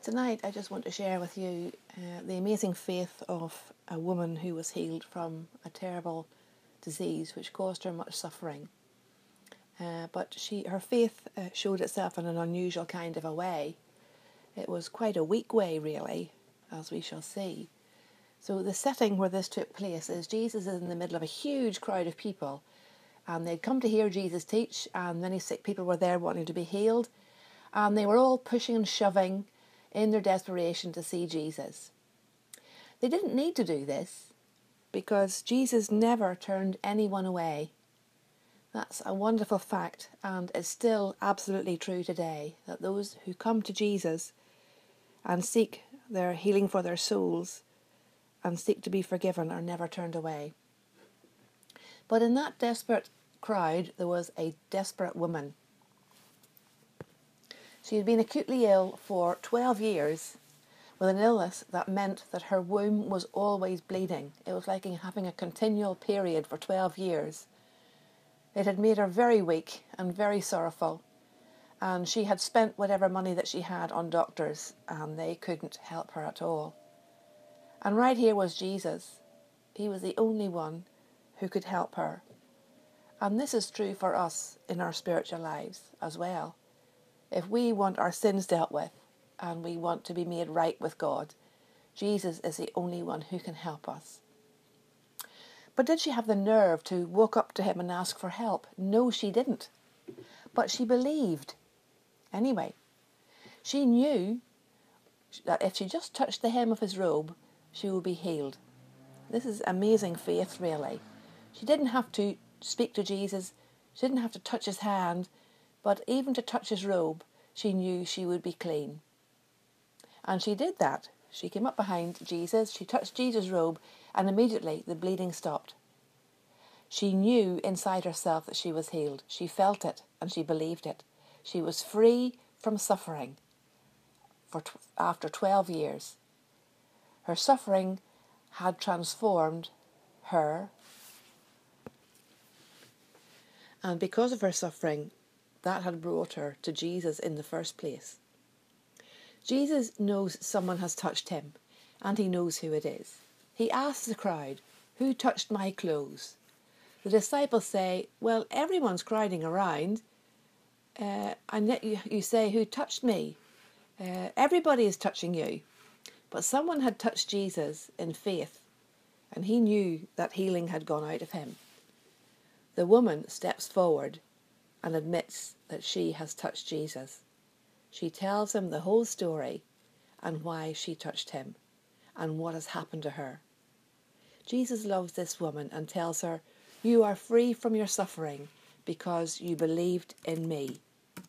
Tonight I just want to share with you the amazing faith of a woman who was healed from a terrible disease which caused her much suffering. But her faith showed itself in an unusual kind of a way. It was quite a weak way, really, as we shall see. So the setting where this took place is Jesus is in the middle of a huge crowd of people, and they'd come to hear Jesus teach, and many sick people were there wanting to be healed, and they were all pushing and shoving in their desperation to see Jesus. They didn't need to do this because Jesus never turned anyone away. That's a wonderful fact, and it's still absolutely true today, that those who come to Jesus and seek their healing for their souls and seek to be forgiven are never turned away. But in that desperate crowd there was a desperate woman. She had been acutely ill for 12 years with an illness that meant that her womb was always bleeding. It was like having a continual period for 12 years. It had made her very weak and very sorrowful, and she had spent whatever money that she had on doctors, and they couldn't help her at all. And right here was Jesus. He was the only one who could help her. And this is true for us in our spiritual lives as well. If we want our sins dealt with and we want to be made right with God, Jesus is the only one who can help us. But did she have the nerve to walk up to him and ask for help? No, she didn't. But she believed. Anyway, she knew that if she just touched the hem of his robe, she would be healed. This is amazing faith, really. She didn't have to speak to Jesus. She didn't have to touch his hand. But even to touch his robe, she knew she would be clean. And she did that. She came up behind Jesus, she touched Jesus' robe, and immediately the bleeding stopped. She knew inside herself that she was healed. She felt it and she believed it. She was free from suffering after 12 years. Her suffering had transformed her, and because of her suffering, that had brought her to Jesus in the first place. Jesus knows someone has touched him, and he knows who it is. He asks the crowd, "Who touched my clothes?" The disciples say, "Well, everyone's crowding around, and yet you say, 'Who touched me?' Everybody is touching you." But someone had touched Jesus in faith, and he knew that healing had gone out of him. The woman steps forward and admits that she has touched Jesus. She tells him the whole story and why she touched him and what has happened to her. Jesus loves this woman and tells her, "You are free from your suffering because you believed in me."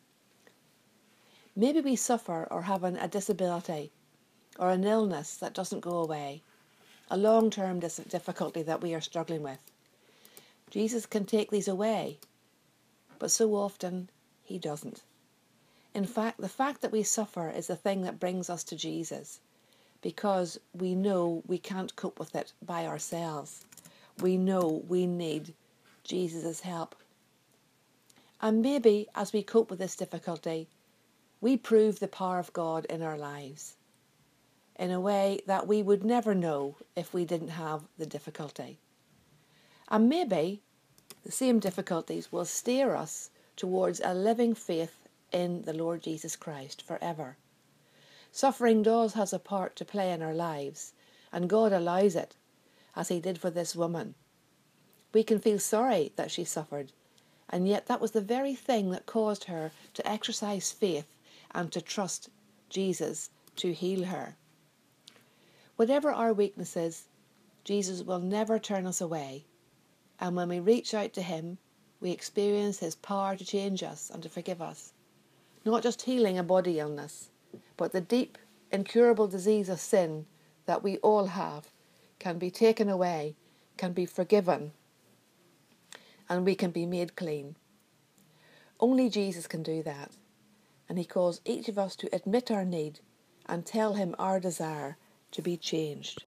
Maybe we suffer or have a disability or an illness that doesn't go away, a long-term difficulty that we are struggling with. Jesus can take these away, but so often he doesn't. In fact, the fact that we suffer is the thing that brings us to Jesus, because we know we can't cope with it by ourselves. We know we need Jesus' help. And maybe as we cope with this difficulty, we prove the power of God in our lives in a way that we would never know if we didn't have the difficulty. And maybe the same difficulties will steer us towards a living faith in the Lord Jesus Christ forever. Suffering has a part to play in our lives, and God allows it, as he did for this woman. We can feel sorry that she suffered, and yet that was the very thing that caused her to exercise faith and to trust Jesus to heal her. Whatever our weaknesses, Jesus will never turn us away. And when we reach out to him, we experience his power to change us and to forgive us. Not just healing a body illness, but the deep, incurable disease of sin that we all have can be taken away, can be forgiven, and we can be made clean. Only Jesus can do that. And he calls each of us to admit our need and tell him our desire to be changed.